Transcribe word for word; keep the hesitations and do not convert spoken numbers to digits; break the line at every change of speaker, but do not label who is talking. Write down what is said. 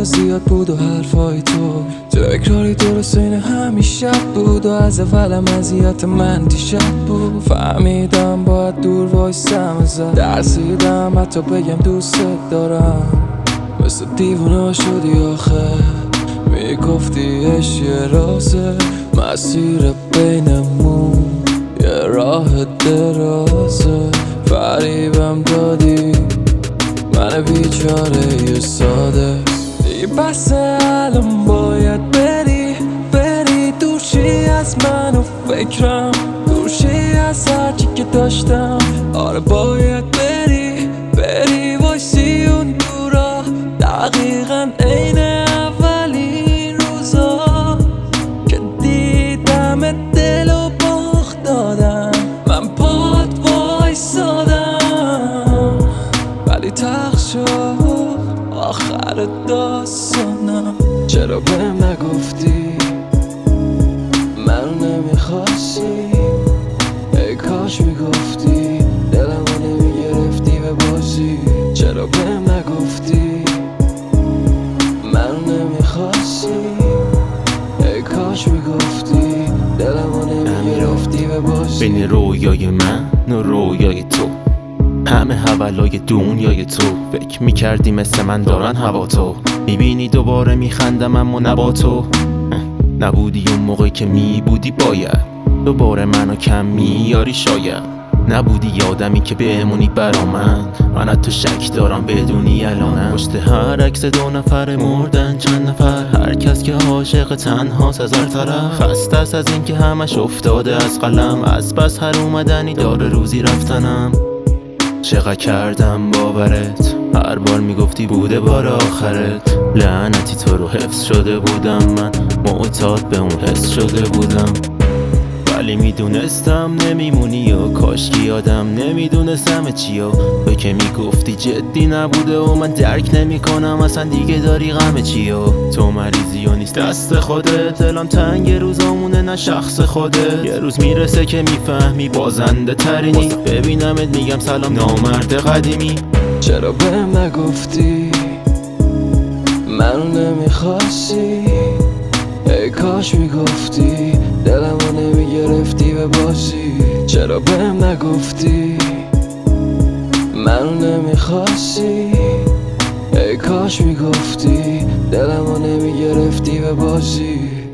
زیاد بود و حرفای تو تکراری درست این همیشه بود و از اولم اذیت من دیشب بود. فهمیدم باید دور وایستم ازت، درسیدم حتی بگم دوست دارم. مثل دیوونه شدی آخه، میگفتی عشق یه رازه، مسیر بینمون یه راه درازه. فریبم دادی من بیچاره یه ساده، دیگه بسه الان باید بری بری دورشی از من و فکرم، دورشی از هرچی که داشتم. آره باید بری بری وایسی اون دورا، دقیقا عین اولین روزا که دیدم دل و باخت دادم. من باد وایسادم ولی تخت شد آخر داستانم. چرا بهم نگفتی منو نمیخواستی؟ ای کاش میگفتی دلمو نمیگرفتی به بازی. چرا بهم نگفتی منو نمیخواستی؟ ای کاش میگفتی دلمو نمیگرفتی به بازی.
بین رویای من و رویای تو همه حولای دنیای تو، فکر میکردی مثل من دارن هوا تو. میبینی دوباره میخندم اما نبا تو، نبودی اون موقع که میبودی باید دوباره منو کم میاری شاید. نبودی یادمی که بمونی برا من، من از تو شک دارم بدونی الانم. پشت هر عکس دو نفر مردن چند نفر، هر کس که عاشق تنهاست از هر طرف. خسته است از این که همش افتاده از قلم، از بس هر اومدنی داره روزی رفتنم. چقدر کردم باورت، هر بار میگفتی بوده بار آخرت. لعنتی تو رو حفظ شده بودم من، معتاد به اون حس شده بودم. ولی میدونستم نمیمونی و کاشکی یادم نمیدونستم چی و تو که میگفتی جدی نبوده و من درک نمی کنم اصلا دیگه داری غم چی و تو مریضی و نیست دست خودت. دلم تنگ روزامونه نه شخص خودت، یه روز میرسه که میفهمی بازنده ترینی. ببینمت میگم سلام نامرد قدیمی.
چرا بهم نگفتی منو نمیخواستی؟ ای کاش میگفتی دلمو نمیگرفتی به بازی. چرا بهم نگفتی منو نمیخواستی؟ ای کاش میگفتی دلمو نمیگرفتی به بازی.